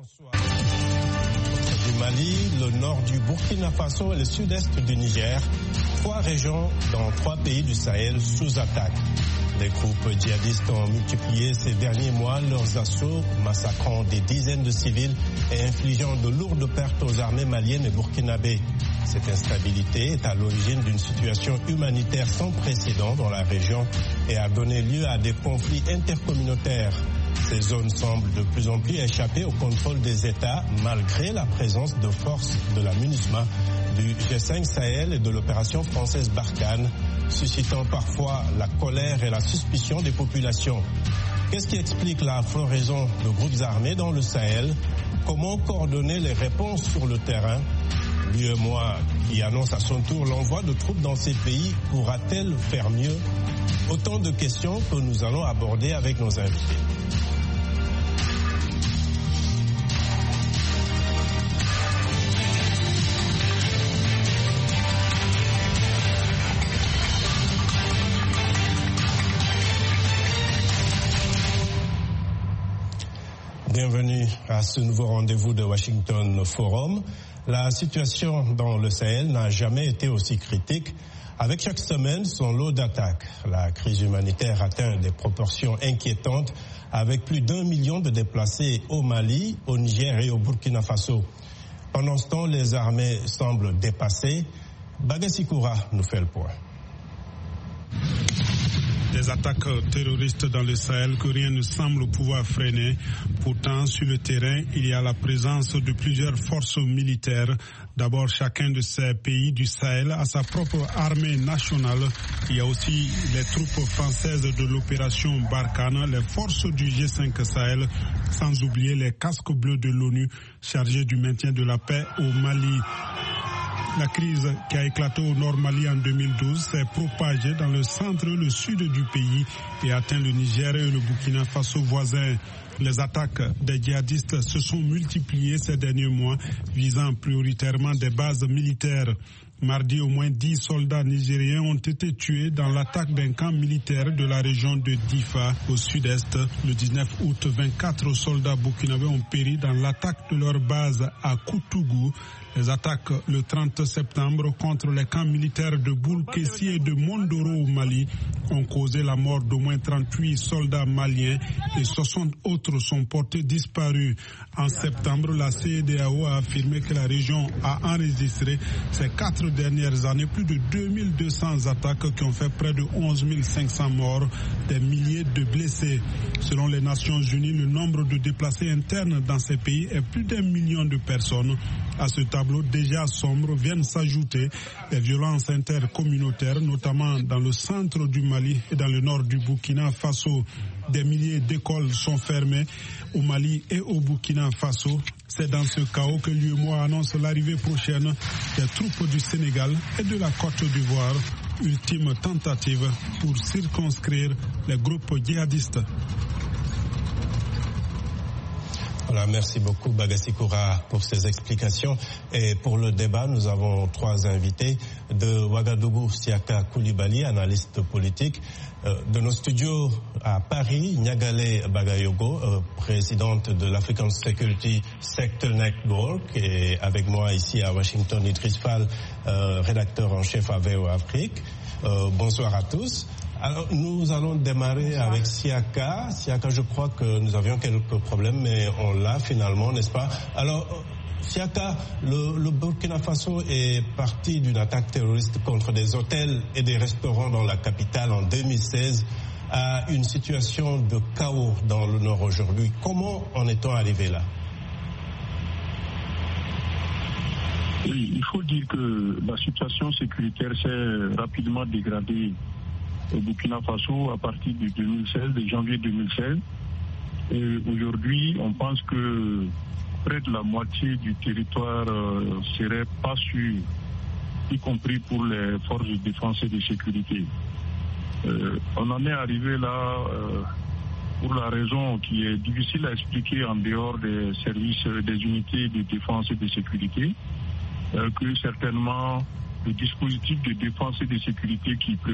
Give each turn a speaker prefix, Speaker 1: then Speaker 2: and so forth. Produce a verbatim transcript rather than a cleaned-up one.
Speaker 1: Bonsoir. Du Mali, le nord du Burkina Faso et le sud-est du Niger, trois régions dans trois pays du Sahel sous attaque. Les groupes djihadistes ont multiplié ces derniers mois leurs assauts, massacrant des dizaines de civils et infligeant de lourdes pertes aux armées maliennes et burkinabées. Cette instabilité est à l'origine d'une situation humanitaire sans précédent dans la région et a donné lieu à des conflits intercommunautaires. Ces zones semblent de plus en plus échapper au contrôle des États malgré la présence de forces de la MINUSMA, du G cinq Sahel et de l'opération française Barkhane, suscitant parfois la colère et la suspicion des populations. Qu'est-ce qui explique la floraison de groupes armés dans le Sahel? Comment coordonner les réponses sur le terrain? L'U E M O A, qui annonce à son tour l'envoi de troupes dans ces pays, pourra-t-elle faire mieux? Autant de questions que nous allons aborder avec nos invités. Bienvenue à ce nouveau rendez-vous de Washington Forum. La situation dans le Sahel n'a jamais été aussi critique. Avec chaque semaine, son lot d'attaques. La crise humanitaire atteint des proportions inquiétantes avec plus d'un million de déplacés au Mali, au Niger et au Burkina Faso. Pendant ce temps, les armées semblent dépassées. Bagassi Koura nous fait le point.
Speaker 2: Des attaques terroristes dans le Sahel que rien ne semble pouvoir freiner. Pourtant, sur le terrain, il y a la présence de plusieurs forces militaires. D'abord, chacun de ces pays du Sahel a sa propre armée nationale. Il y a aussi les troupes françaises de l'opération Barkhane, les forces du G cinq Sahel, sans oublier les casques bleus de l'ONU chargés du maintien de la paix au Mali. La crise qui a éclaté au nord Mali en deux mille douze s'est propagée dans le centre et le sud du pays et atteint le Niger et le Burkina Faso voisins. Les attaques des djihadistes se sont multipliées ces derniers mois, visant prioritairement des bases militaires. Mardi, au moins dix soldats nigériens ont été tués dans l'attaque d'un camp militaire de la région de Difa, au sud-est. Le dix-neuf août, vingt-quatre soldats burkinabés ont péri dans l'attaque de leur base à Koutougou. Les attaques le trente septembre contre les camps militaires de Boulkessi et de Mondoro au Mali ont causé la mort d'au moins trente-huit soldats maliens et soixante autres sont portés disparus. En septembre, la C E D E A O a affirmé que la région a enregistré ces quatre dernières années plus de deux mille deux cents attaques qui ont fait près de onze mille cinq cents morts, des milliers de blessés. Selon les Nations Unies, le nombre de déplacés internes dans ces pays est plus d'un million de personnes. À ce tableau déjà sombre viennent s'ajouter les violences intercommunautaires, notamment dans le centre du Mali et dans le nord du Burkina Faso. Des milliers d'écoles sont fermées au Mali et au Burkina Faso. C'est dans ce chaos que l'U E M O A annonce l'arrivée prochaine des troupes du Sénégal et de la Côte d'Ivoire. Ultime tentative pour circonscrire les groupes djihadistes.
Speaker 1: Voilà, merci beaucoup Bagassi Koura pour ces explications. Et pour le débat, nous avons trois invités. De Ouagadougou, Siaka Koulibaly, analyste politique. Euh, de nos studios à Paris, Nyagale Bagayogo, euh, présidente de l'African Security Sector Network. Et avec moi ici à Washington, Idriss Fall, euh, rédacteur en chef à V O Afrique. Euh, bonsoir à tous. Alors, nous allons démarrer avec Siaka. Siaka, je crois que nous avions quelques problèmes, mais on l'a finalement, n'est-ce pas? Alors, Siaka, le, le Burkina Faso est parti d'une attaque terroriste contre des hôtels et des restaurants dans la capitale en deux mille seize à une situation de chaos dans le nord aujourd'hui. Comment en est-on arrivé là?
Speaker 3: Oui, il faut dire que la situation sécuritaire s'est rapidement dégradée au Burkina Faso à partir de deux mille seize, de janvier deux mille seize. Et aujourd'hui, on pense que près de la moitié du territoire euh, serait pas sûr, y compris pour les forces de défense et de sécurité. Euh, on en est arrivé là euh, pour la raison qui est difficile à expliquer en dehors des services, des unités de défense et de sécurité, euh, que certainement le dispositif de défense et de sécurité qui